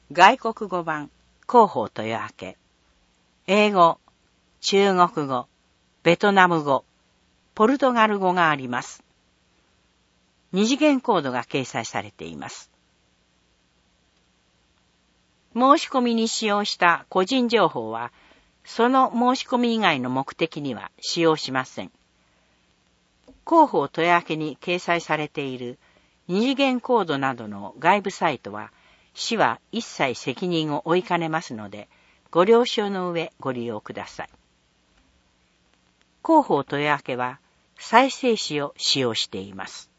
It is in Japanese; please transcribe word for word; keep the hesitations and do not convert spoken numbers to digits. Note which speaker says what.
Speaker 1: 外国語版広報豊明、英語、中国語、ベトナム語、ポルトガル語があります。二次元コードが掲載されています。申し込みに使用した個人情報は、その申し込み以外の目的には使用しません。広報豊明に掲載されている二次元コードなどの外部サイトは、市は一切責任を負いかねますので、ご了承の上ご利用ください。広報豊明は再生紙を使用しています。